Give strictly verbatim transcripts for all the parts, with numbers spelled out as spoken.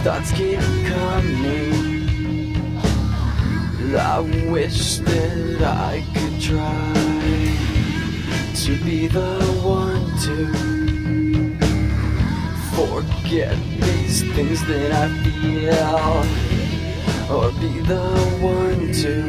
thoughts keep coming. I wish that I could try to be the one to forget these things that I feel, or be the one to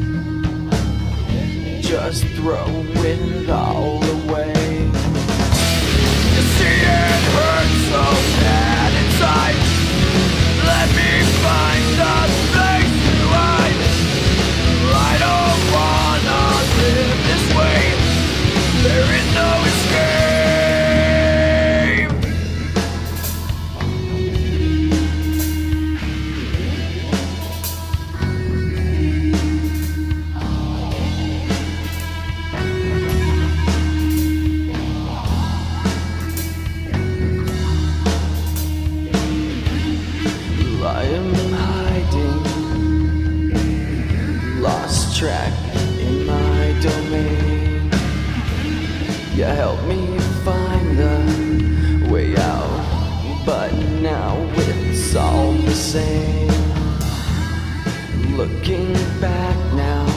just throw it all away. You see it hurts so bad inside. Let me find a place to hide. I don't wanna live this way. There is no escape. I am hiding, lost track in my domain. You help me find the way out, but now it's all the same. Looking back now,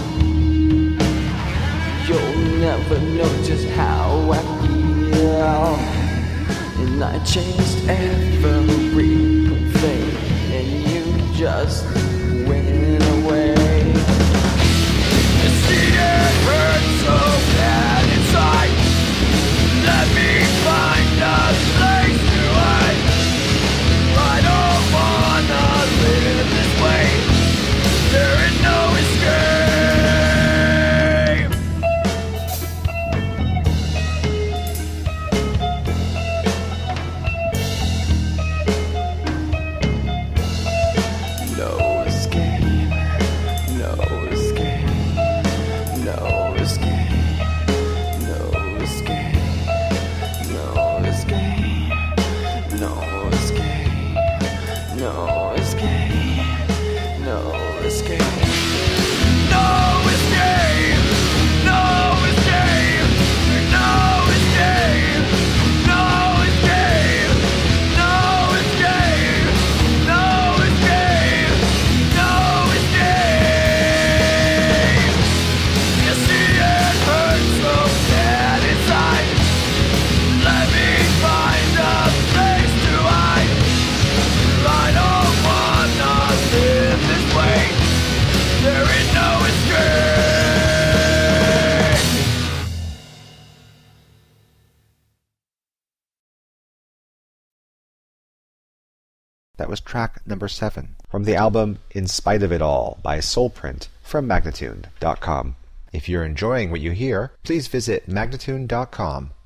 you'll never know just how I feel. And I changed everything, and you just went away. You see it hurts so bad inside. Let me find a place to hide. I don't wanna live this way. There is no escape. No escape, no escape, no escape, no escape, no escape, no escape, no escape, no escape, no escape, no escape, no escape, no escape, no escape, no escape, no escape. You see it hurts so bad inside. Let me find a place to hide. I don't wanna live this way. There is no escape. That was track number seven from the album In Spite of It All by Soulprint from Magnatune dot com. If you're enjoying what you hear, please visit Magnatune dot com